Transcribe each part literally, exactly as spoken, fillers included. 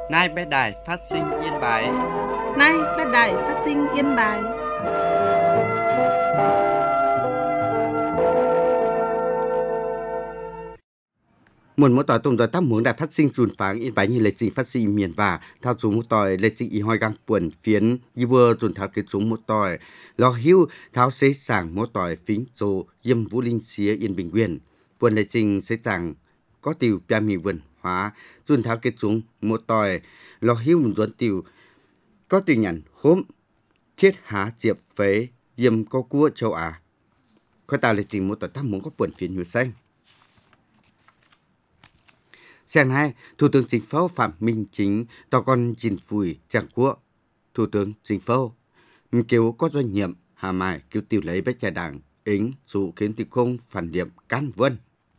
Nay bé đài phát sinh Yên Bái. Nay bé đài phát sinh Yên Bái. Muốn một tỏi tôm tỏi tắm muốn đại phát sinh dùn pháng Yên Bái như lịch trình phát sinh miền và thao chúng một tỏi lịch trình y hoi gang buồn phiến y vừa dùn thao kết chúng một tỏi lò hưu thao xế sảng một tỏi phính dồ yêm vũ linh xía Yên Bình Nguyên buồn lịch trình xế sảng có tiểu bia mì vườn hóa dùn thao kết chúng một tỏi lò hưu một duẩn tiểu có tiểu nhận hôm thiết há diệp phế yêm có cua châu Á khoai tàu lịch trình một tỏi tắm muốn có buồn phiến nhuận xanh. Sáng nay, Thủ tướng Chính phủ Phạm Minh Chính tỏ con chính phủ Trang Quốc. Thủ tướng Chính phủ kêu có doanh nghiệp Hà Mai kêu tiêu lấy bách trà đảng ính dù khiến tiêu không phản điểm cán vân.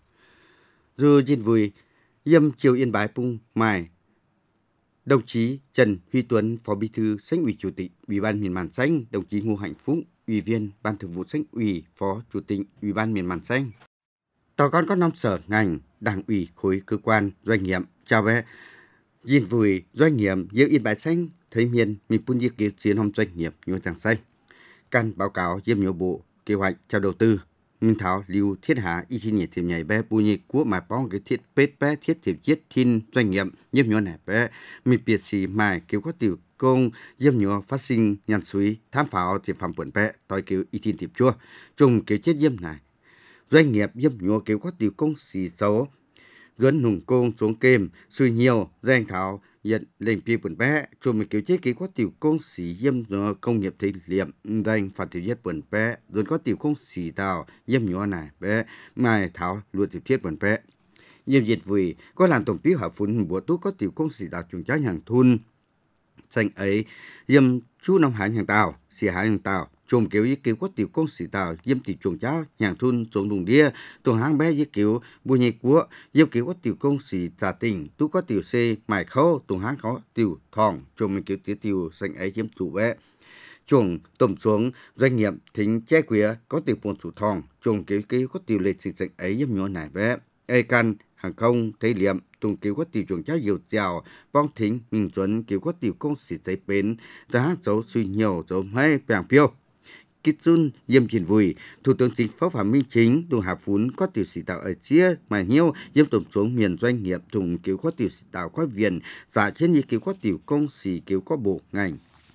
Dù chính vui yêm chiều Yên Bái Pung Mai, đồng chí Trần Huy Tuấn, Phó Bí thư Sánh ủy Chủ tịch Ủy ban miền Màn Xanh, đồng chí Ngô Hạnh Phúc, Ủy viên Ban Thường vụ Sánh ủy, Phó Chủ tịch Ủy ban miền Màn Xanh. Tàu con có năm sở ngành, đảng ủy khối cơ quan doanh nghiệp chào bé nhìn vui doanh nghiệp giữa Yên Bái Xanh thấy miền mình phun ý kiến chiến hồng doanh nghiệp như chẳng xanh căn báo cáo diêm nhiều bộ kế hoạch trao đầu tư minh tháo lưu thiết hạ y chi nhiệt tiệm nhảy bé bù nhị của mà bong cái thiết bết bé thiết tiệm chiết thiên doanh nghiệp diêm nhiều này bé mình biệt sĩ mai kêu có tiểu công diêm nhiều phát sinh nhàn suy tham pháo tiệm phẩm quần bé tôi kêu y thiên tiệm chua chung kêu chết diêm này doanh nghiệp diêm nhiều kêu có tiểu công xì xấu gần nùng công xuống kem suy nhiều danh thảo nhận lên pi quần bé cho mình kiểu chế ký có tiểu công sĩ yếm công nghiệp thị liệm danh phát triển nhất quần bé rồi có tiểu công sĩ tàu yếm nhỏ này bé mai thảo luôn tiểu thiết quần bé yếm dịch vui có làm tổng bí hợp phun bùa tú có tiểu công sĩ tàu trùng trái hàng thun danh ấy yếm chú nông hải hàng tàu xì hải hàng tàu chôm kiểu với kiểu có tiểu công sĩ tàu yếm tiểu chuồng cháu nhàng thun trồng đùng đĩa tổ hang bé với kiểu bùi nhị của yếm kiểu có tiểu công sĩ trả tình tú có tiểu xe mải khâu tổ hang có tiểu thòng chôm mình kiểu tiểu tiểu xanh ấy yếm chủ bé chuồng tôm xuống doanh nghiệp thính che quía có tiểu bồn chủ thòng chôm kiểu kiểu có tiểu lịch sử xanh ấy yếm nhỏ này bé ai căn hàng không thấy liệm tùng kiểu có tiểu chuồng cháu nhiều chào bong thính mình chuẩn kiểu có tiểu công sĩ giấy bến ra hát dấu suy nhiều dấu hay bèng phiêu Kích Jun yêm trình vui, Thủ tướng Chính phủ Phạm Minh Chính đùng hạ phún có tiểu sĩ tạo ở chia mà nhiều yêm tổng xuống miền doanh nghiệp thùng kiểu có tiểu sĩ tạo có viện giả trên như kiểu có tiểu công sĩ kiểu có bộ ngành.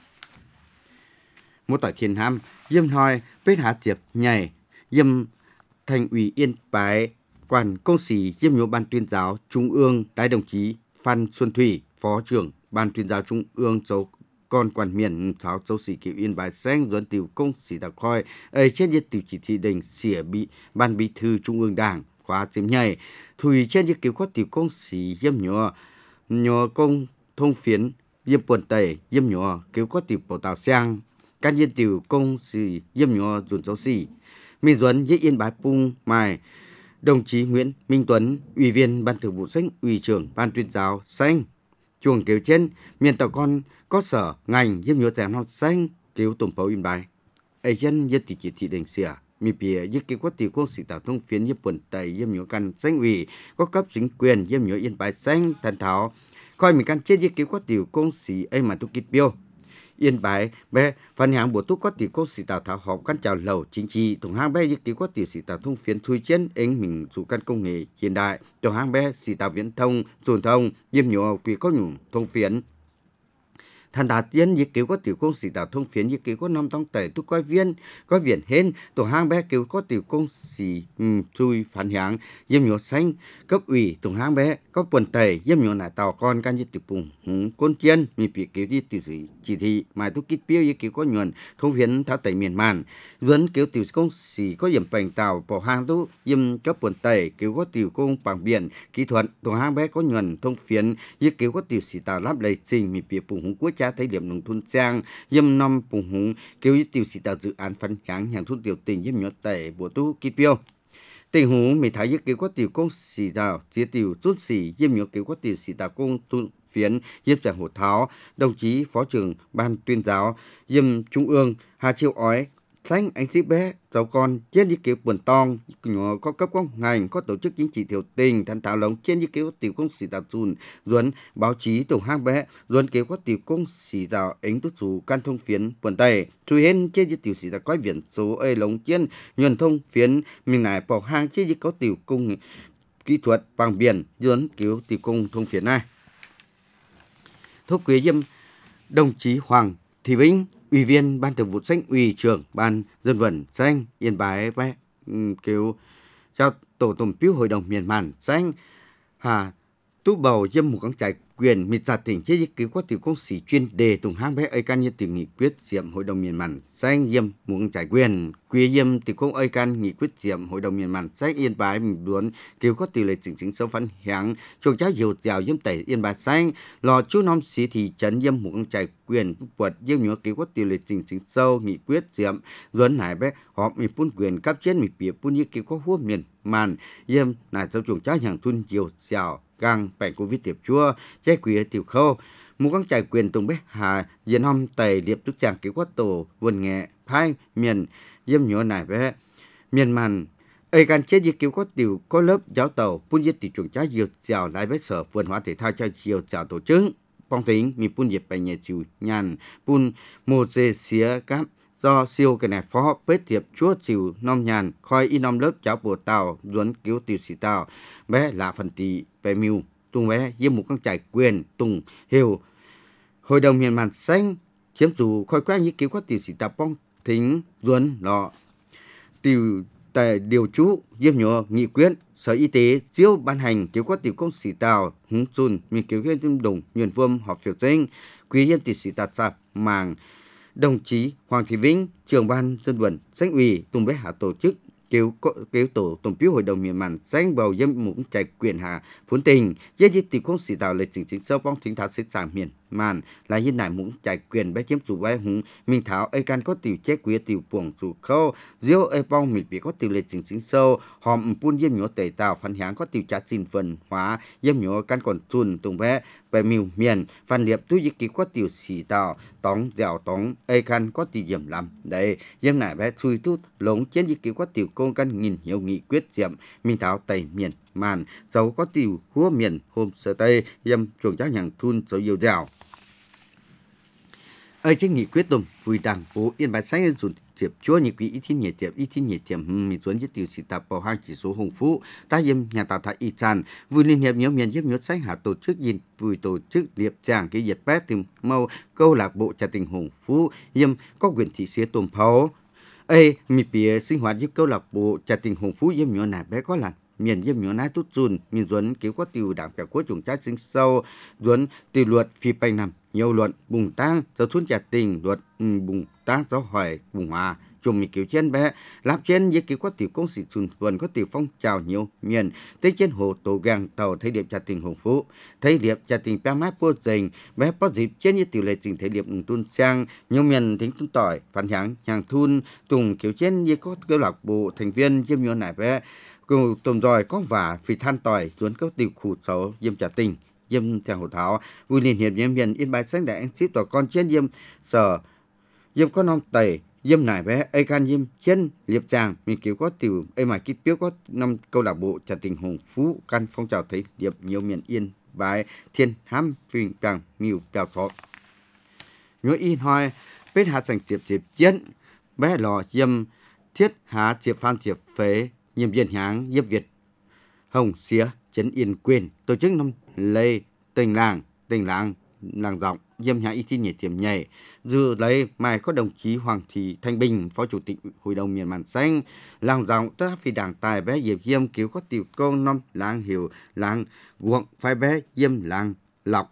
Một tỏi thiên ham yêm hỏi bết hạ tiệp nhảy yêm thành ủy Yên Bái quan công sĩ yêm nhô ban tuyên giáo Trung ương đại đồng chí Phan Xuân Thủy phó trưởng ban tuyên giáo Trung ương châu còn quản miền tháo châu sĩ kiểu Yên Bái Xanh dẫn tiểu công sĩ đặc khoi ấy trên nhiệt tiểu chỉ thị đình xỉa bị ban bí thư Trung ương Đảng khóa chiếm nhảy thùy trên nhiệt kiểu có tiểu công sĩ yếm nhỏ nhỏ công thông phiến yếm buồn tẩy yếm nhỏ kiểu có tiểu bảo tàu sang can nhiên tiểu công sĩ yếm nhỏ dùn châu sĩ mình dẫn với Yên Bái Pung Mai đồng chí Nguyễn Minh Tuấn ủy viên ban thường vụ Xanh ủy trưởng ban tuyên giáo Xanh chuồng kiểu trên miền tàu con có sở ngành giúp nhiều tèm học xanh kiểu tổng phố Yên Bái ấy chân nhất chỉ thị định xỉa mi bìa giúp kiểu có tiểu công sĩ tạo thông phiến giúp quần tây giúp nhiều căn xanh ủy có cấp chính quyền giúp nhiều Yên Bái Xanh thần tháo coi mình căn chết giúp kiểu có tiểu công sĩ ấy mà tu kít biêu Yên Bái bé phần hàng bộ tu có tiểu công sĩ tạo thảo họp căn chào lầu chính trị tổng hang bé giúp kiểu có tiểu sĩ tạo thông phiến thui trên anh mình chủ căn công nghệ hiện đại tổng hang bé sĩ tạo viễn thông truyền thông giúp nhiều quý có nhung thông phiến thành đạt tiến như kiểu có tiểu công sĩ tạo thông phiến như kiểu có năm tông tẩy tu coi viên có viện hên tổ hang bé kiểu có tiểu công sĩ um, chui phản hạng yếm nhỏ xanh cấp ủy tổ hang bé có quần tẩy yếm nhỏ nải tàu con can như tiểu bùng hùng côn chiên mi bị kiểu đi tiểu sĩ chỉ thị mai tu kít biêu như kiểu có nhuận thông phiến tháo tẩy miền màn vẫn kiểu tiểu công sĩ có yểm bành tàu bỏ hang tu yếm cấp quần tẩy kiểu có tiểu công bằng biển kỹ thuật tổ hang bé có nhuận thông phiến như kiểu có tiểu sĩ tạo lắp đầy trình mi bị bùng hùng quốc cha thấy điểm nông thôn trang yếm năm bùng hùng kiểu tiểu sĩ tạo dự án phân kháng hàng thôn tiểu tình yếm nhỏ tẩy bộ tu kít biêu tình huống mình thấy kiểu có tiểu công sĩ tạo chia tiểu chút sĩ yếm nhỏ kiểu có tiểu sĩ tạo công thôn phiến yếm giảng hồ tháo đồng chí phó trưởng ban tuyên giáo yếm trung ương Hà Chiêu Ói Xanh anh sĩ bé cháu con trên như kiểu buồn tong nhỏ có cấp có ngành có tổ chức chính trị tiểu tình thành thảo lồng trên như kiểu tiểu công sĩ tạo chùn duẩn báo chí tổng hang bé duẩn kiểu có tiểu công sĩ tạo ánh tốt chủ can thông phiến buồn tây chui hên trên như tiểu sĩ tạo quái viễn số ấy lồng trên nhuần thông phiến mình này bỏ hang trên như có tiểu công kỹ thuật bằng biển duẩn kiểu tiểu công thông phiến này thuốc quý dâm đồng chí Hoàng Thị Vĩnh, Ủy viên Ban Thường vụ Xanh, Ủy trưởng Ban Dân vận Xanh Yên Bái bé kiểu cho tổ tổng phiếu Hội đồng miền Màn Xanh hà tú bầu dâm một con trại quyền mịt giả tỉnh chế cứu có tiểu công sĩ chuyên đề tùng hang bé ấy can như tiểu nghị quyết diệm Hội đồng miền Màn Xanh dâm một con trại quyền quy dâm tiểu công ấy can nghị quyết diệm Hội đồng miền Màn Xanh Yên Bái mình muốn cứu có tỷ lệ chỉnh chính sâu phản hạng chuồng trái dầu dào dâm tẩy Yên Bái Xanh lò chú nom xí thị trấn dâm một con trại quyền quật dâm nhớ cứu có tỷ lệ chỉnh chính sâu nghị quyết diệm duẩn hải bé họ mình phun quyền cấp trên mình bịa phun như cứu có hua miền Màn dâm này sau chuồng trái hàng thun dầu dào gang bệnh covid tiệp chua trái quỷ tiểu khâu một con trại quyền tùng bé hà dân hôm tây liệp tức chàng kiểu quát tổ vườn nghệ phai miền dâm nhỏ này bé miền Màn ấy can chết như kiểu có tiểu có lớp giáo tàu phun giết tiểu chuồng trái diều dào lại bé sở vườn hóa thể thao cho diều dào tổ chức phong tính mi phun diệt bệnh nhẹ chịu nhàn phun mồ dê xía cáp do siêu cái này phó bết tiệp chúa chịu nom nhàn khoi y nom lớp giáo bộ tàu duẩn cứu tiểu sĩ tàu bé là phần tỷ về miu tung bé với một con trại quyền tùng hiểu Hội đồng miền Màn Xanh chiếm chủ khoi quét như cứu có tiểu sĩ tàu phong thính duẩn lọ tiểu tại điều chú diêm nhỏ nghị quyết sở y tế chiếu ban hành cứu có tiểu công sĩ tàu hứng chun mình cứu cái đồng nhuận vương họp phiếu danh quý nhân tiểu sĩ tàu sạp màng đồng chí Hoàng Thị Vĩnh, trưởng ban dân vận Xanh ủy Tùng Bé Hà tổ chức kêu kêu tổ tổng phiếu Hội đồng miền Màn Xanh bầu dâm một trại quyền hà phun tình với di tỷ không sĩ tạo lệ chính chính sâu bong thính thảo sẽ trả miền Màn là như này muốn trại quyền bé chiếm chủ bé hùng minh thảo ai can có tiểu chế quý tiểu buồng chủ khâu diêu ai bong mình bị có tiểu lệ chính chính sâu hòm phun dâm nhỏ tẩy tạo phản háng có tiểu trả xin phần hóa dâm nhỏ can còn chun Tùng Bé về miền miền phản liệp tu di kỳ có tiểu sĩ tạo tống dẻo tống ai can có tiểu điểm làm đây dâm này bé chui tút lống trên di kỳ có tiểu công căn nghìn nhiều nghị quyết diệm minh thảo tẩy miền Màn dấu có tiểu húa miền hôm sơ tây dâm chuồng trái hàng thun dấu nhiều dẻo ở trên nghị quyết tùng vui đảng phố Yên Bái Xanh dùng tiệp chúa nghị quỹ ý thiên nhiệt tiệp ý thiên nhiệt tiệp mình xuống với tiểu sĩ tạp bảo hàng chỉ số hùng phú ta yếm nhà tà thái y tràn vui liên hiệp nhóm miền giúp nhốt sách hạ tổ chức nhìn vui tổ chức liệp tràng cái diệt bé tìm mâu câu lạc bộ trà tình hùng phú yếm có quyền thị xía tôm pháo ấy mi bìa sinh hoạt giúp câu lạc bộ trà tình hùng phú yếm nhỏ này bé có làn miền yếm nhỏ nái tốt chun miền duẩn kiểu có tiểu đảng bèo của chủng trái sinh sâu duẩn tiểu luật phi bay nằm nhiều luận bùng tăng giáo xuân trà tình luật bùng tăng giáo hỏi bùng hòa chùm mi kiểu trên bé lạp trên với kiểu có tiểu công sĩ chun duẩn có tiểu phong trào nhiều miền tới trên hồ tổ gang tàu thấy điệp trà tình hùng phú thấy điệp trà tình ba mát bô dình bé có dịp trên như tiểu lệ tình thấy điệp tuôn sang nhiều miền tính tuôn tỏi phản háng hàng thun tùng kiểu trên như có câu lạc bộ thành viên diêm nhỏ này bé cùng tôm dòi có vả phi than tỏi duẩn có tiểu khủ xấu diêm trà tình diêm theo hồ thảo vui liên hiệp nhóm miền Yên Bái Xanh đại anh ship tòa con trên diêm sở diêm có nom tẩy diêm nải bé ai can diêm trên liệp tràng mình kiểu có tiểu ai mà kích phiếu có năm câu lạc bộ trà tình hùng phú căn phong trào thấy điệp nhiều miền Yên Bái thiên hám phình càng nhiều trào thọ nhớ in hoài bết hạt sành chiệp chiệp chiến bé lò diêm thiết há chiệp phan chiệp phế nhiệm viên háng diêm Việt hồng xía chấn Yên quyền tổ chức năm lây tình làng tình làng làng rộng diêm nhà y thiên nhiệt tiềm nhảy dự lấy mai có đồng chí Hoàng Thị Thanh Bình phó chủ tịch Hội đồng miền Màn Xanh làng rộng tất phi đảng tài bé diệp diêm cứu có tiểu công năm làng hiểu làng guộng phái bé diêm làng lọc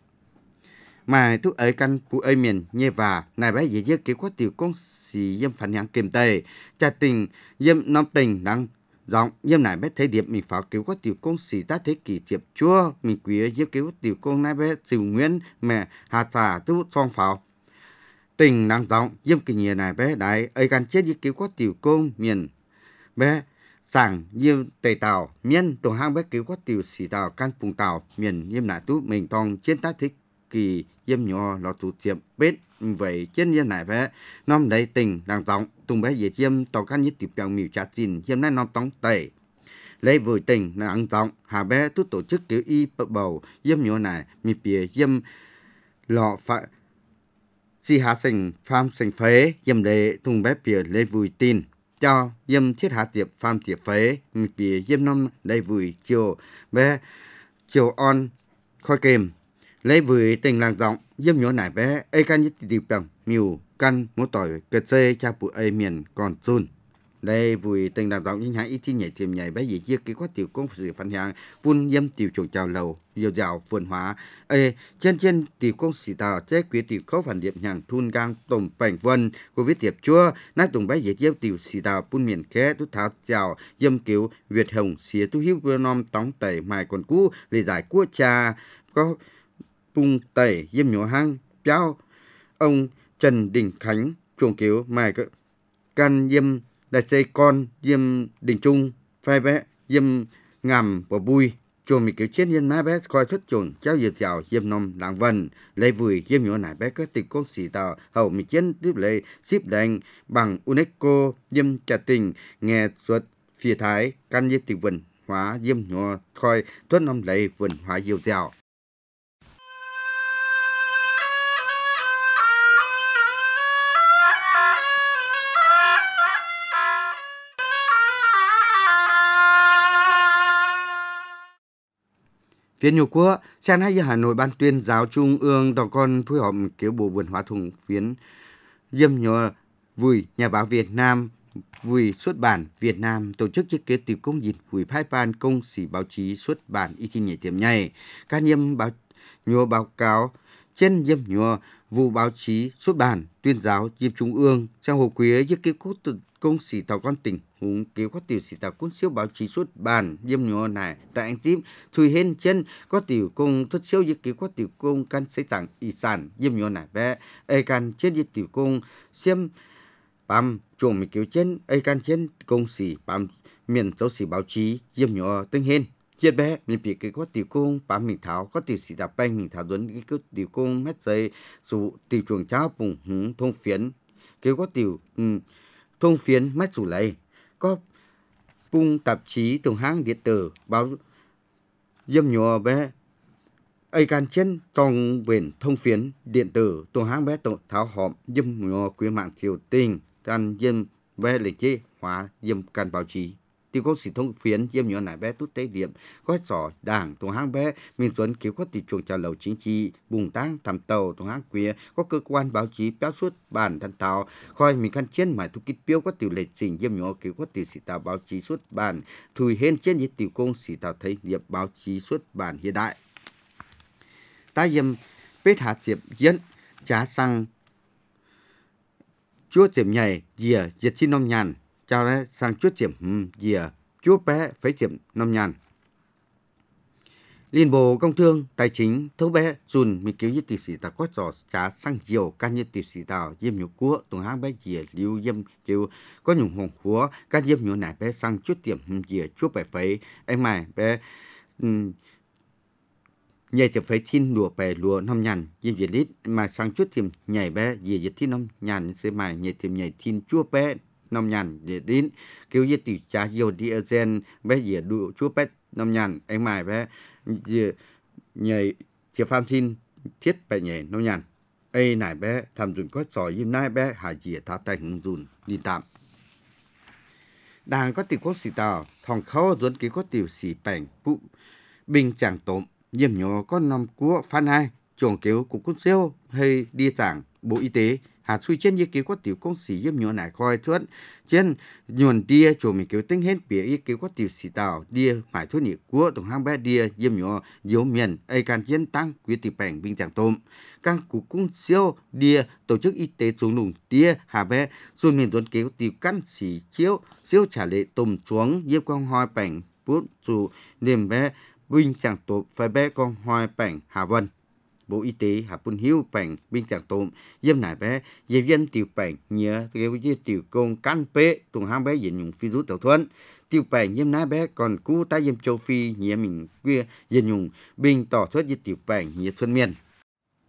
mà thuốc ấy căn phụ ấy miền nhê và này bé dễ dễ cứu có tiểu công xì diêm phản hạng kiềm tây trà tình diêm năm tình làng giọng diêm này bé thấy điệp mình pháo cứu có tiểu công sĩ ta thế kỷ tiệp chúa mình quý diệp cứu tiểu công này bé siêu nguyễn mẹ hà trà tu phong pháo tình năng giọng diêm kỳ nhiệt này bé đại ấy can chết diệp cứu có tiểu công miền bé sảng diêm tây tàu miền tổ hang bé cứu có tiểu sĩ tàu can phùng tàu miền diêm này tu mình tòng trên ta thích kỳ yếm nhỏ lọ tụ tiệm bết vậy trên như này bé nom đầy tình đàng tổng tung bé dễ yếm tàu cá nhất tiệp bằng miêu chát chín yếm nay nom tống tẩy lấy vừa tình đàng tổng hà bé tu tổ chức kiểu y bầu yếm nhỏ này mi bìa yếm lọ phải si hạ sinh pham sinh phế yếm để tung bé bìa lấy vui tin cho yếm thiết hạ tiệp pham tiệp phế mi bìa yếm nom đầy vui chiều bé chiều on khói kềm lấy vừa tình làng rộng yếm nhỏ này bé ai can nhất tiệp bằng miêu căn một tỏi cật xê cha bụi ai miền còn chun đây vui tình làng rộng những hãy ít nhảy tiềm nhảy bé gì chia cái quá tiểu công sự phản hàng phun yếm tiểu trồng chào lầu dầu dào vườn hóa ê trên trên tiểu công sĩ tàu chế quý tiểu khấu phản điệp hàng thun gang tổng bành vân của viết tiệp chua nát tùng bé gì chia tiểu sĩ tàu phun miền khé tu tháo chào yếm kiểu Việt Hồng xía tu hiếu vừa nom tống tẩy mài còn cũ để giải cua cha có bung tẩy yếm nhỏ hang béo ông Trần Đình Khánh chuồng kiểu mài can yếm đại xây con yếm Đình Trung phai bé yếm ngầm và bui chuồng mình kiểu chết yếm má bé coi xuất chuồng cháu dừa chào yếm nom làng vân lấy vui yếm nhỏ này bé có tình công sĩ tàu hậu mình chiến tiếp lấy ship đánh bằng UNESCO yếm trả tình nghe xuất phía thái can yếm tình vần hóa yếm nhỏ coi tuất năm lấy vần hóa dừa chào Viện Nhục Quốc, sáng nay Hà Nội Ban tuyên giáo Trung ương tàu con phối hợp kiểu bộ vườn hóa thùng phiến yếm nhỏ vui nhà báo Việt Nam vui xuất bản Việt Nam tổ chức thiết kế tìm công dịch vui phái ban công sĩ báo chí xuất bản y thi nhảy tiềm nhảy các yếm báo nhỏ báo cáo trên yếm nhỏ vụ báo chí xuất bản tuyên giáo yếm Trung ương sang hồ quý thiết kế cốt công sĩ tàu con tỉnh hùng kế có tiểu sĩ tàu cuốn siêu báo chí xuất bản yếm nhỏ này tại anh tím thui hên chân có tiểu công thất siêu thiết kế có tiểu công căn xây sản y sản yếm nhỏ này bé ai can trên yếm tiểu công xiêm bám chuồng mình kiểu trên ai can trên công sĩ bám miền giáo sĩ báo chí yếm nhỏ tinh hên chết bé mình bị cái có tiểu công bám mình tháo có tiểu sĩ đạp banh mình tháo dẫn cái có tiểu công mét giấy số tiểu chuồng cháo bùng hứng thông phiến cái có tiểu um, thông phiến mét chủ lấy có bung tạp chí từng hãng điện tử báo yếm nhỏ bé ai can trên trong biển thông phiến điện tử từng hãng bé tổng tháo họp yếm nhỏ quyền mạng thiểu tình can yếm bé lịch chế hóa yếm can báo chí tiểu công sĩ thông phiến yếm nhỏ này bé tút tế điểm có sỏ đảng tổng hãng bé miền tuấn kiểu có tiểu chuồng trà lầu chính trị bùng tăng thảm tàu tổng hãng quía có cơ quan báo chí béo suốt bản thân tàu coi mình căn trên mải thu kích标có tiểu lệ trình yếm nhỏ kiểu có tiểu sĩ tàu báo chí xuất bản thùi hên trên những tiểu công sĩ tàu thấy điệp báo chí xuất bản hiện đại ta yếm bết hạ diệp diễn giá sang chúa diệp nhảy dìa diệt chi nông nhàn chào đấy sang chúa diệp dìa chúa bé phế diệp nông nhàn Liên Bộ Công Thương Tài chính thấu bé dùn mình cứu nhất tiểu sĩ tàu có trò giá sang diều can nhất tiểu sĩ tàu yếm nhục cua tổng hãng bé dìa lưu yếm cứu có nhung hồng húa can yếm nhục này bé sang chúa diệp dìa chúa bé phế em mày bé nhảyจะ phải thiên lùa bè lùa năm nhàn yếm dìa lít mà sang chút tìm nhảy bé dìa dìa thiên năm nhàn sẽ mày nhảy tìm nhảy thiên chúa bé năm nhàn dìa đến kêu dìa tiểu trả dầu diesel bé dìa đủ chúa bé năm nhàn em mày bé dìa nhảy chỉ phạm thiên thiết bè nhảy năm nhàn ai này bé tham dùn có sỏi yếm nai bé hà dìa thả tay hứng dùn đi tạm đàng có tiểu có sĩ tàu thòng khâu dùn kí có tiểu sĩ bảnh bụ bình chẳng tổm yếm nhỏ có năm của phan hai chuồng kiểu của quân siêu hay đi giảng bộ y tế hạt suy trên như kiểu có tiểu công sĩ yếm nhỏ này coi thuốc trên nhuần đia chuồng mình kiểu tính hết bìa y kiểu có tiểu sĩ tàu đia mãi thuốc nhị của tổng hang bé đia yếm nhỏ yếu miền ai can chiến tăng quý tỷ bảnh bình chẳng tôm các của quân siêu đia tổ chức y tế xuống lùng đia hà bé xuân miền tuấn kiểu tiểu căn sĩ chiếu siêu trả lệ tôm xuống yếm quang hoa bảnh bút dù niềm bé bình chẳng tôm phải bé con hoa bảnh hà vân Bộ Y tế hạ bún hiếu bảnh bình chẳng tôm yếm nải bé dễ viên tiểu bảnh nhớ kêu như tiểu công can pê tùng hang bé diễn nhung virus tiểu thuần tiểu bảnh yếm nải bé còn cú tai yếm châu phi nhớ mình quê diễn nhung bình tỏ thuốc như tiểu bảnh nhớ thuần miền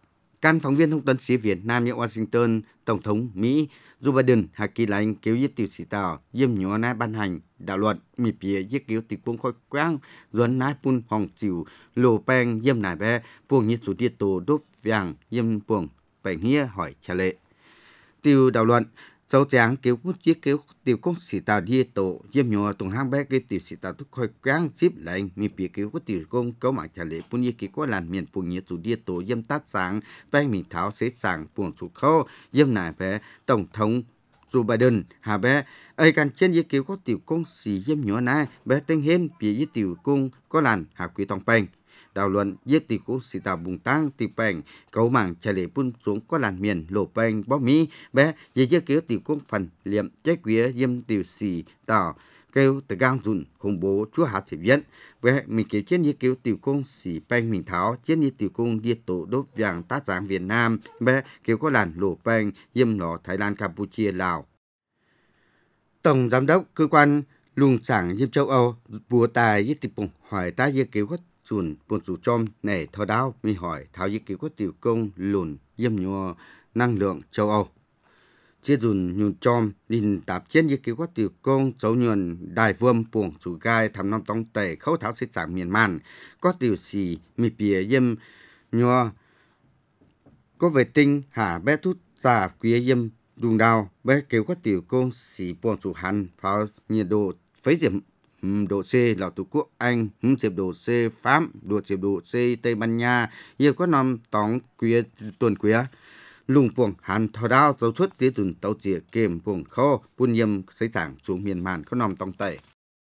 Căn phóng viên thông tấn sĩ Việt Nam ở Washington, Tổng thống Mỹ Joe Biden hạ kỳ lệnh kêu giết tiểu sĩ tàu diêm nhỏ nai ban hành đạo luật mi phía giết cứu tịch buông khói quang duẩn nai pun hòng chịu lô beng diêm nai bé buông nhiệt số tiết tổ đốt vàng diêm buông beng hia hỏi trả lệ tiêu đạo luận châu tráng cứu quốc giết cứu tiểu công sĩ tàu đi tổ diêm nhỏ tổng hang bé cái tiểu sĩ tàu thúc khói quang chip lệnh mi phía cứu quốc tiểu công cấu mạng trả lệ pun giết cứu có làn miền buông nhiệt số tiết tổ diêm tát sáng beng mình tháo xế sàng buông số khâu diêm nai bé tổng thống Joe Biden hạ bé ai can trên giết cứu có tiểu công sĩ diêm nhỏ này bé tên hiên phía giết tiểu công có làn hạ quý tòng beng đạo luận giết tiểu công sĩ tàu bùng tăng tiểu beng cấu mạng trả lệ pun xuống có làn miền lộ beng bó mỹ bé giết giết cứu tiểu công phần liệm chết quý diêm tiểu sĩ tàu kêu từ gang dùn khủng bố chúa hạt chỉ viễn về mình kêu trên như kêu tiểu công sĩ beng mình tháo trên như tiểu công đi tổ đốt vàng tát giáng Việt Nam bé kêu có làn lộ beng diêm nọ Thái Lan Campuchia Lào. Tổng giám đốc cơ quan lùng sảng diêm châu Âu bùa tài với tiểu bùng hỏi ta như kêu có dùn buồn chủ chom này thò đau mi hỏi tháo như kêu có tiểu công lùn diêm nhọ năng lượng châu Âu chia dùn nhùn chom đình tạp trên như kiểu có tiểu công dấu nhuần đài vuông buồng chủ gai thăm năm tông tẩy khâu tháo xích trạng miền man có tiểu xì mì bìa yêm nhòa có vệ tinh hạ bé thút giả quý yêm đùng đào bé kiểu có tiểu công xì buồng chủ hành pháo nhiệt độ phấy diệm độ C là Tổ quốc Anh, hứng diệp độ C Pháp, độ diệp độ C Tây Ban Nha, nhiều có năm tóng quý tuần quý lùng buông hàn thò đao tàu xuất tiến tuần tàu chìa kềm buông khô buôn yêm xây giảng xuống miền màn có nằm tông tẩy.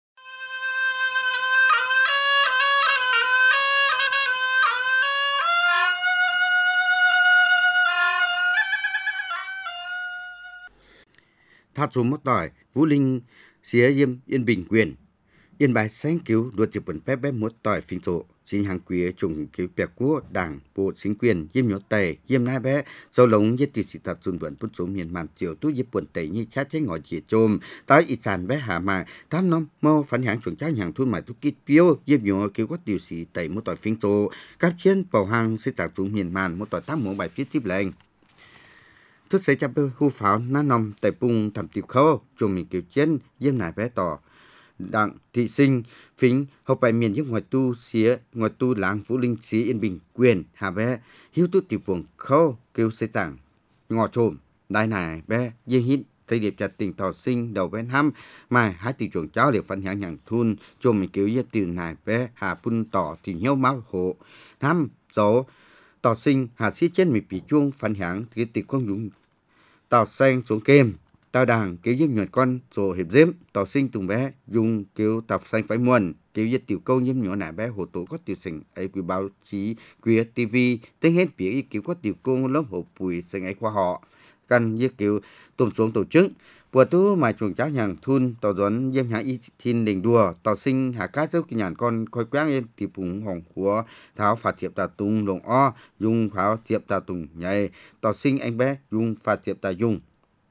Thát xuống mất tỏi, Vũ Linh xía yêm yên bình quyền. Yên bài sáng cứu đua chụp bẩn phép bé một tỏi phình tổ chính hàng quý trùng cứu bẹc quốc đảng bộ chính quyền yêm nhớ tẩy yêm nai bé sau lống yết tỷ sĩ thật dùn vẩn bút xuống miền màn chiều tu yếp buồn tẩy như chát chế ngồi chỉ trôm tái ít sàn bé hà mà tham nom mô phản hàng chuẩn trác hàng thun mại tu kít piêu yêm nhớ cứu có tiểu sĩ tẩy một tỏi phình tổ các chiến bảo hàng sẽ trả xuống miền màn một tỏi tám mũ bài phía tiếp lệnh thức sẽ chắp hưu pháo ná nòng tẩy bung thầm tiểu khâu chùm mình cứu chiến yêm nai bé tỏ đặng thị sinh phính học bài miền giúp ngoài tu xía ngoài tu làng Vũ Linh xí yên bình quyền hà bé hiếu tu tiểu buồng khâu kêu xây chẳng ngọ trộm đại này bé dây hít tây điệp chặt tình thọ sinh đầu bên hăm mai hai tiểu chuồng cháu đều phân hạng nhàng thun cho mình kêu yết tiểu này bé hà pun tỏ thì nhau máu hộ năm số tỏ sinh hà xí trên mình bị chuông phân hạng thì tiểu không dùng tỏ xanh xuống kem tao đàng kêu giúp nhuận con rồi hiệp diếm tỏ sinh tùng bé dùng kêu tập xanh phải muôn kêu giúp tiểu câu nhiễm nhỏ nại bé hồ tổ có tiểu sinh ấy quý báo chí quý tivi tiếng hết phía kêu có tiểu câu lớp hồ bùi sinh ấy qua họ căn với kêu tôm xuống tổ chức vừa tú mà chuồng cháu nhàng thun tỏ dẫn diêm hạ y thiên đình đùa tỏ sinh hạ cá dấu kỳ nhàn con khôi quáng lên tiểu phùng hồng của tháo phạt thiệp tà tung lồng o dùng pháo thiệp tà tùng nhảy tỏ sinh anh bé dùng phạt thiệp tà dùng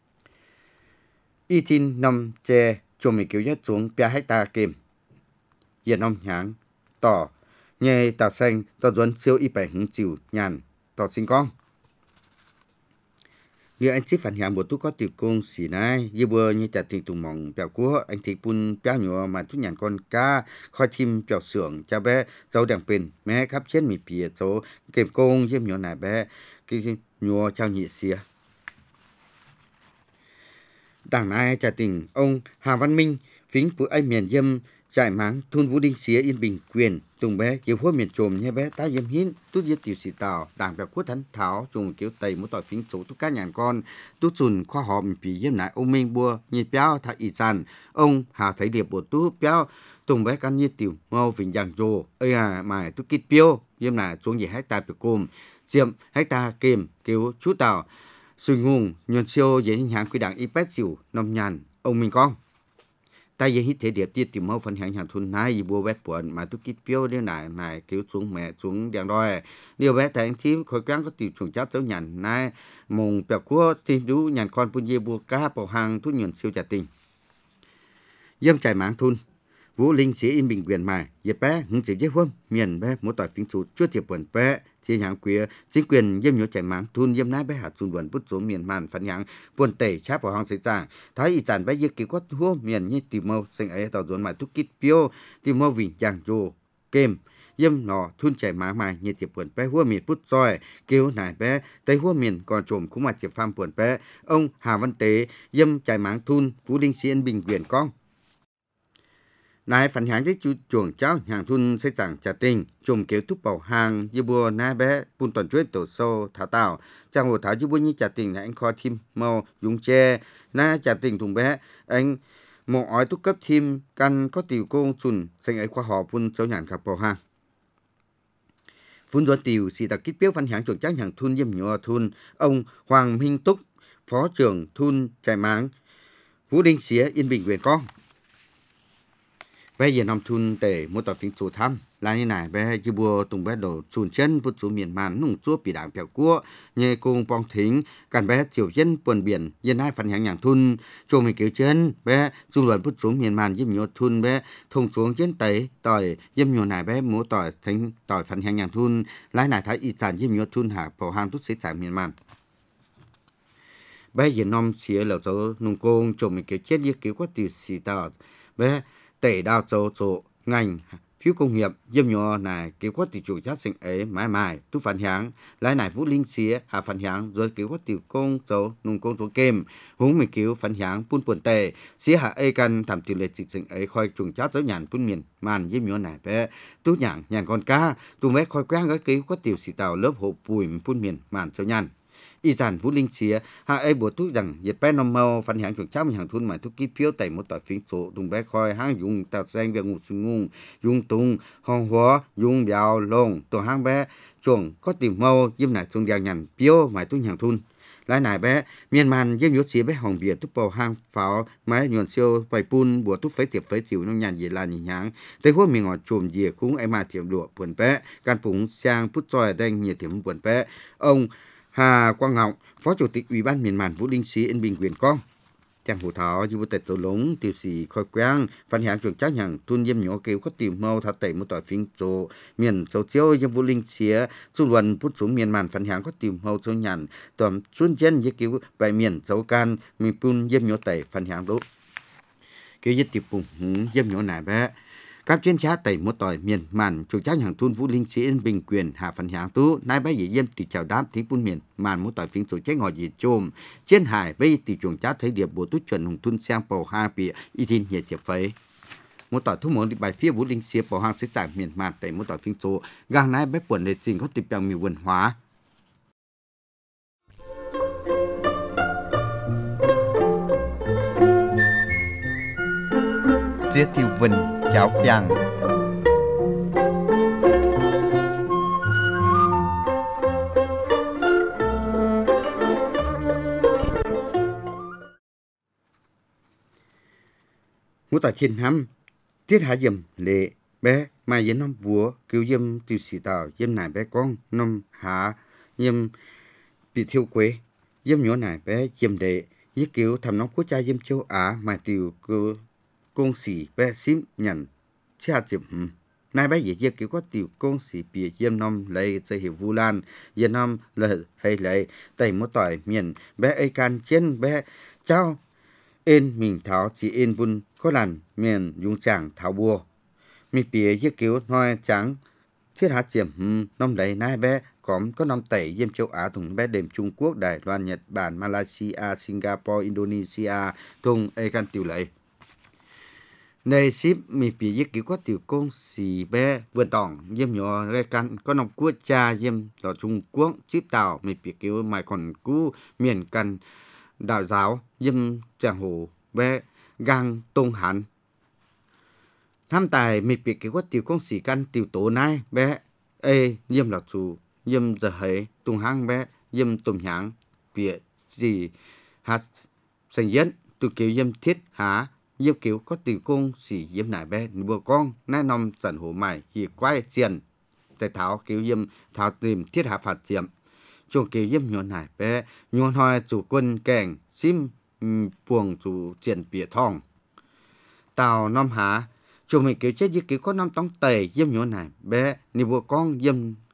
y tin năm che cho mình cứu nhất xuống ba hecta kìm hiện ông nháng tỏ nhẹ tàu xanh tỏ dẫn siêu y bảy hứng chịu nhàn tỏ sinh con như anh chỉ phản hiện một chút có tiểu công xỉ này như vừa như chặt tình tùng mỏng bèo cua anh thì pun béo nhỏ mà chút nhàn con cá khoi chim bèo sưởng cha bé dấu đèn pin mẹ khắp trên mì bìa số kèm công diêm nhỏ này bé cái nhỏ trao nhị xìa đảng này trả tình ông Hà Văn Minh phính của anh miền dâm giải máng thôn Vũ Đinh xía yên bình quyền tùng bé kiểu phốt miền trồm nhé bé tá dâm hiến tút giết tiểu sĩ tàu đảng bèo quốc thánh tháo trùng kiểu tây một tỏi phính số tút cá nhàn con tút sùn khoa hòm phí dâm lại ông Minh bua nhị béo thà ý sàn ông Hà thấy điệp bộ tút béo tùng bé căn nhiệt tiểu ngô phình giang rồ ơi à mài tút kít piêu dâm lại xuống gì hecta bèo cồm diệm hecta kìm kiểu chú tàu suy ngung nhuận siêu dễ hình hạng quy đảng y bét xỉu nông nhàn ông Minh con tay dễ hít thể điệp tiết tìm mẫu phần hạng hàng thun này y bùa bét buồn mà tôi kít piêu điều này này kiểu xuống mẹ xuống đèn đôi điều bé tại anh chí khối quán có tiểu chuồng chát dấu nhàn này mùng bèo cua tìm đú nhàn con bún dê bùa cá bảo hàng thun nhuận siêu trả tình dâm chạy máng thun Vũ Linh sĩ in bình quyền mà dịp bé hứng chịu dễ hôm miền bé một tỏi phím sụt chúa tiệp buồn bé chia nhãng quía chính quyền yếm nhớ chạy máng thun yếm nái bé hạt xuân buồn bút số miền màn phản nhãng buồn tẩy cháp vào hong sấy giảng thái ý giản bé yếm kêu quát hua miền như tìm mâu sinh ấy tàu dồn mãi thúc kít piêu tìm mâu vinh giang vô kem yếm nọ thun chạy máng mài như chụp buồn bé hua miền bút soi kêu nải bé tây hua miền còn trộm cũng mà chụp pham buồn bé ông Hà Văn Tế yếm chạy máng thun Vũ Linh Xiên Bình Quyền con nai phản hãng với chú chuồng cháu hàng thun xây chẳng trả tình chùm kéo thúc bảo hàng như bùa nai bé bùn toàn chuyên tổ sâu thảo tạo trang hồ thảo như bùa như trả tình là anh kho thêm màu dùng che na trả tình thùng bé anh một ói thúc cấp thêm căn có tiểu công chùn sinh ấy khoa họ bùn sâu nhàn khắp bảo hàng phun gió tiểu xì đặc kích biếu phản hãng chuồng cháu hàng thun yếm nhỏ thun ông Hoàng Minh Túc phó trưởng thun chạy máng Vũ Đinh Xía Yên Bình Quyền con bây giờ nằm thun để một tòa phim chủ thăm là như này bây giờ bùa tùng bé đổ chùn chân bút xuống miền màn nung chúa bị đảng phèo cua như cùng bong thính cản bé chiều dân buồn biển dân hai phần hàng nhàng thun cho mình kiểu chân bé du luận bút xuống miền màn dâm nhô thun bé thông xuống chân tẩy tỏi dâm nhô này bé múa tỏi thành tỏi phần hàng nhàng thun lái này thái y sản dâm nhô thun hạ bảo hàng tút xế tại miền màn bây giờ nằm xía là số nung công cho mình kiểu chết như kiểu có từ xì tỏi bé tẩy đào châu chỗ ngành phiếu công nghiệp dâm nhỏ này kiểu có tỷ chủ chất sinh ấy mãi mãi tu phản hãng lái này Vũ Linh Xía hạ phản hãng rồi kiểu có tiểu công châu nung công số kem húng mình kiểu phản hãng phun buồn tệ xía hạ ấy căn thảm tiểu lệ dịch sinh ấy khoi trùng chất dấu nhàn phun miền màn dâm nhỏ này bé tu nhàng nhàn con cá tu mấy khoi quang cái kiểu có tiểu xì tàu lớp hộ bùi phun miền màn dấu nhàn y sản Vũ Linh Xía hạ ấy bùa tú rằng nhiệt bé nằm màu phản hãng chuồng cháu mình hàng thun mãi thu ký phiếu tẩy một tỏi phím số dùng bé khoi hang dùng tạo xanh việc ngủ sung ngung dùng tung hong hóa dùng béo lông tổ hang bé chuồng có tìm màu yếm nải chuồng đèn nhằn phiếu mãi tu hàng thun lái nải bé miền màn yếm nhốt xía bé hồng bìa túp bầu hang pháo máy nhuận siêu vài pun bùa túp phấy tiệp phấy chịu nông nhàn gì là nhỉ nháng tới hôm mình ngọt chùm dìa cũng ai mà tiệm lụa buồn bé can phúng sang phút tròi đen nhiệt tiệm buồn bé ông Hà Quang Ngọc, Phó Chủ tịch Ủy ban miền màn Vũ Linh Xí Yên Bình Quyền con. Trang hồ thảo như vô tịch tổ lống tiêu sĩ khôi quang phản hãng chuồng chắc hàng thun yếm nhỏ kêu có tìm mâu thảo tẩy một tỏi phim chỗ miền châu chiếu yếm Vũ Linh Xía du luận bút xuống miền màn phản hãng có tìm mâu châu nhàn tòm xuân dân như kêu bài miền châu can mình pun yếm nhỏ tẩy phản hãng đốt kêu yết tiệp bùng yếm nhỏ nải bé các chuyên gia tẩy một tỏi miền màn chủ trách hàng thun Vũ Linh Xí Yên Bình Quyền hạ phần hạng tú nay bây giờ yếm tỷ chào đáp thính phun miền màn một tỏi phim chủ trách ngồi gì chôm trên hải bây tỷ chủ trách thấy điệp bộ tút chuẩn hùng thun sang bầu hai bị y tin nhiệt chẹp phấy một tỏi thu món đi bài phía Vũ Linh Xí bầu hàng sẽ giải miền màn tẩy một tỏi phim số gang nay bé quần để trình có tiệp bằng miền văn hóa Tiết Thiêu Vinh cháo Piang ngũ tại thiên hăm tiết hạ dầm lệ bé mà yếm năm búa cứu yếm từ xì tàu yếm nải bé con năm hạ yếm bị thiêu quế yếm nhỏ nải bé yếm đệ yếm cứu thầm nóng quốc gia yếm châu Á mà tiêu cơ công sĩ bé xím nhận cha chụp nay bé dễ dễ kiểu có tiểu công sĩ bị yếm năm lấy dây hiệu Vu Lan yếm năm là hay lấy tẩy một tỏi miền bé ấy can trên bé cháu ên mình tháo chỉ ên bun có lần miền dùng chẳng tháo bùa mi bìa dễ kiểu nói trắng thiết hạ chiếm năm lấy nay bé có có năm tẩy yếm châu Á thùng bé đêm Trung Quốc Đài Loan Nhật Bản Malaysia Singapore Indonesia thùng ấy can tiểu lấy này ship mi bị giết kiểu có tiểu công xì bé vườn tỏng yếm nhỏ gây căn có nòng quốc cha yếm ở Trung Quốc ship tàu mi bị kiểu mày còn cú miền căn đạo giáo yếm chàng hồ bé gang tung hẳn tham tài mi bị kiểu có tiểu công xì căn tiểu tổ này bé ê yếm là chủ yếm giờ hệ tung hang bé yếm tùm nhang bị gì hạt thành dân từ kiểu yếm thiết há yếm kiểu có tiểu công xỉ yếm nải bé bùa con nai nòng dần hồ mày thì quay chiền tại tháo kiểu yếm tháo tìm thiết hạ phạt chiếm chuồng kiểu yếm nhon nải bé nhon hoi chủ quân kèng sim buồng chủ triển bìa thong tàu năm há chuồng mình kiểu chết yếm kiểu có năm tông tẩy yếm nhon nải bé ni bùa con yếm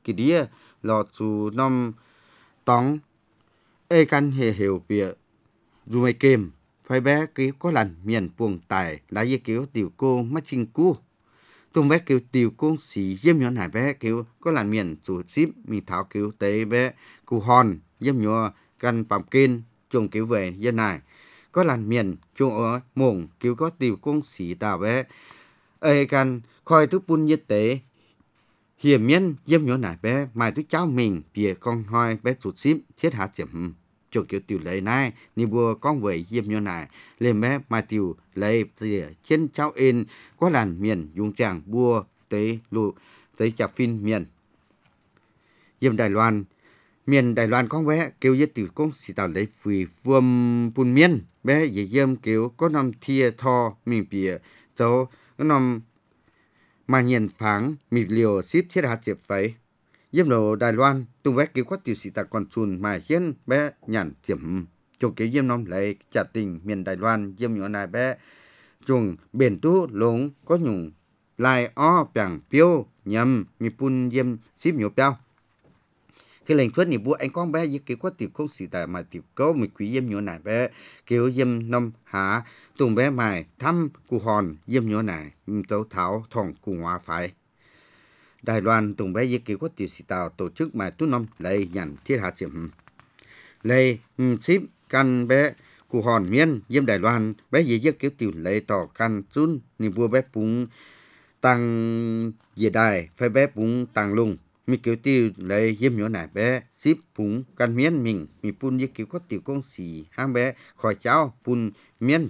kỳ đĩa lọ chú năm tóng ê căn hệ hiểu bịa dù mày kềm phải bé kêu có lần miền buồng tài đã dây kêu tiểu cô mắt chinh cú tung bé kêu tiểu cô xì yếm nhỏ nải bé kêu có lần miền chủ ship mình tháo kêu tế bé cù hòn yếm nhỏ căn bằm kên chung kêu về dân này có lần miền chung ở mồng kêu có tiểu cô xì tào bé ê căn khoi thức bún nhiệt tế hiểm nhân yếm nhỏ nải bé mai thức cháu mình bìa con hoi bé chủ ship thiết hạ chậm cho kiểu tiểu lấy này ni bùa con vậy yếm nhỏ này lên bé mai tiểu lấy rìa trên cháu in có làn miền dùng chàng bùa tới lụ tới chạp phim miền yếm Đài Loan miền Đài Loan con bé kêu yết tiểu con xì tàu lấy phì vuông bùn miền bé dễ yếm kêu có nằm thia thò mình bìa cháu có nằm mà nhìn pháng mịt liều ship thiết hạt chẹp váy yếm đồ Đài Loan tung bé kêu có tiểu sĩ ta còn chun mà hiến bé nhàn tiệm cho kêu yếm nom lấy trả tình miền Đài Loan yếm nhỏ này bé chung biển tú lống có nhung lai o bảng piêu nhầm mi pun yếm ship nhiều piao cái lệnh thuất này bố anh con bé với kêu có tiểu không sĩ ta mà tiểu câu mình quý yếm nhỏ này bé kêu yếm nom há tung bé mài thăm cụ hòn yếm nhỏ này tấu tháo thòng cụ hóa phải Đài Loan tung bé với kêu có tiểu sĩ tàu tổ chức mà tu năm lấy nhận thiết hạ chìm lấy ship căn bé cụ hòn miên yếm Đài Loan bé với với kêu tiểu lấy tỏ căn chun ni bua bé búng tăng về đài phải bé búng tăng lung mi kêu tiêu lấy yếm nhỏ này bé ship búng căn miên mình mi pun với kêu có tiểu công sĩ hang bé khỏi cháu pun miên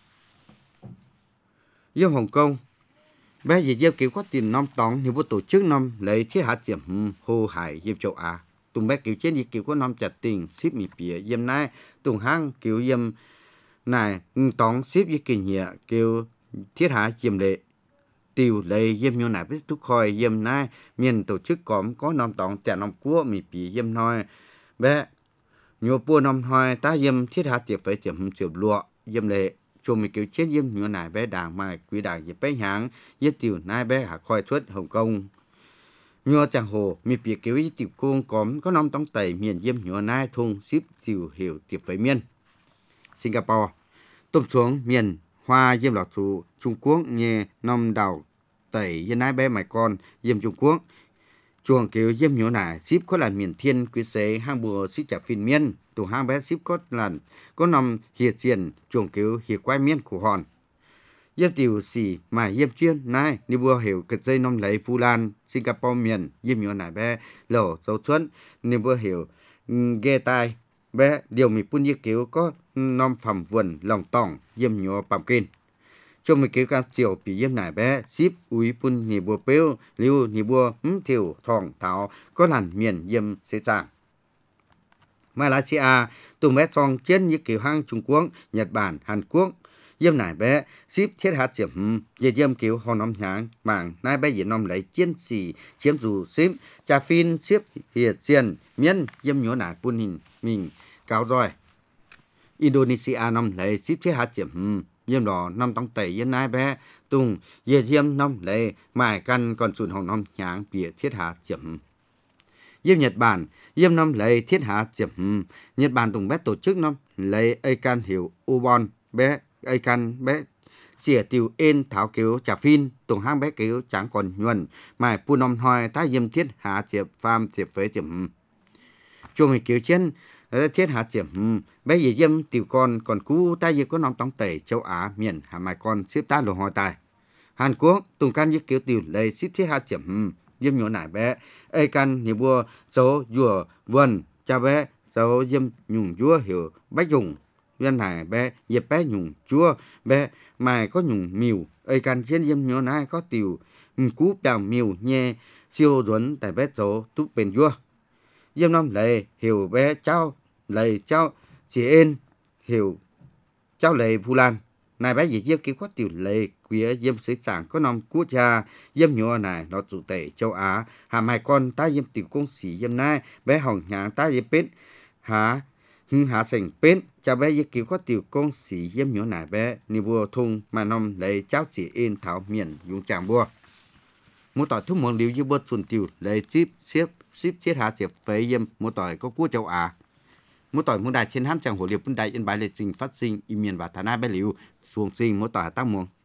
yếm Hồng Kông bé gì gieo kiểu có tiền năm tòng thì bố tổ chức năm lấy thiết hạ tiệm hồ hải yếm châu Á tùng bé kiểu trên gì kiểu có năm chặt tiền ship mì bìa yếm này tùng hang kiểu yếm này tòng ship với kinh nghiệm kiểu thiết hạ yếm lệ tiêu lấy yếm nhau này biết thúc khoi yếm này miền tổ chức có có năm tòng trẻ năm cua mì bìa yếm nói bé nhiều bùa năm hoài ta yếm thiết hạ tiệm phải tiệm tiệm lụa yếm lệ cho mình kiểu chết yếm nhỏ này bé đảng mai quý đảng dịp bé háng yếm tiểu nai bé hạ khoi xuất Hồng Kông nhỏ chẳng hồ mi bị kiểu yếm tiểu cung cóm có năm tông tẩy miền yếm nhỏ nai thùng ship tiểu hiểu tiệp với miền Singapore tôm xuống miền Hoa yếm lọt chủ Trung Quốc nhẹ năm đảo tẩy yếm nai bé mày con yếm Trung Quốc chuồng kiểu yếm nhỏ này ship có là miền Thiên quý xế hang bùa ship trả phiên miền tụ hang bé ship có lần có nằm hiệt tiền chuồng cứu hiệt quay miên của hòn yếm tiểu xì mà yếm chuyên này ni bùa hiểu cực dây nông lấy Phu Lan Singapore miền yếm nhỏ này bé lẩu dấu xuân ni bùa hiểu ghê tai bé điều mình pun yếm cứu có nông phẩm vườn lòng tỏng yếm nhỏ bằm kinh cho mình cứu cam chiều bị yếm này bé ship úi pun ni bùa bêu liu ni bùa ừm thiểu thòng tháo có lần miền yếm sẽ chẳng Malaysia tụi bé song trên như kiểu hang Trung Quốc, Nhật Bản, Hàn Quốc yếm nải bé ship thiết hạt chiếm về yếm kiểu hòn nóm nháng mảng nai bé việt nam lấy chiến sĩ chiếm dù ship trà phin ship hiệt tiền miên yếm nhỏ nải pun hình mình cao rồi Indonesia năm lấy ship thiết hạt chiếm yếm đỏ năm tông tẩy yếm nai bé tung về yếm năm lấy mài căn còn chuồn hòn nóm nháng bìa thiết hạt chiếm yếm Nhật Bản yếm năm lấy thiết hạ chiếm Nhật Bản tùng bé tổ chức năm lấy Aikan hiểu Ubon bé Aikan bé xỉa tiểu ên tháo kiếu trà phin tùng hang bé kiếu chẳng còn nhuần mài pu năm hoài ta yếm thiết hạ chiếm pham chiếm phế chiếm chung mình kiếu trên thiết hạ chiếm bé gì yếm tiểu con còn cú ta yếm có năm tông tẩy châu Á miền hà mai con ship ta lộ hỏi tài Hàn Quốc tùng can yếm kiếu tiểu lấy ship thiết hạ chiếm yếm nhỏ nải bé ai căn ni bùa số dùa vườn cha bé số yếm nhung chúa hiểu bách dùng viên này bé dẹp bé nhung chúa bé mày có nhung miu ai căn trên yếm nhỏ nải có tiểu cú bèo miu nhẹ siêu duẩn tại bé số tút bền chúa yếm năm lệ hiểu bé cháu lệ cháu chị ên hiểu cháu lệ Phu Lan này bé gì yếm kêu có tiểu lệ quý yếm sứ sản có năm quốc gia yếm nhỏ này nó chủ tể châu Á hà mai con ta yếm tiểu công sĩ yếm này bé hồng nhàng ta yếm bên há hưng há sành bên cha bé yếm kêu có tiểu công sĩ yếm nhỏ này bé ni bùa thung mà năm lấy cháu chỉ in thảo miền dùng chàng bùa mỗi tỏi thu muộn liều như bớt xuân tiêu lấy chip xếp xếp chết hạ chẹp phế yếm mỗi tỏi có cua châu Á mỗi tỏi muốn đại trên ham chẳng hồ liều bún đại yên bài lệ trình phát sinh im miền và thả na bé liều xuồng sinh mỗi tỏi tăng muộn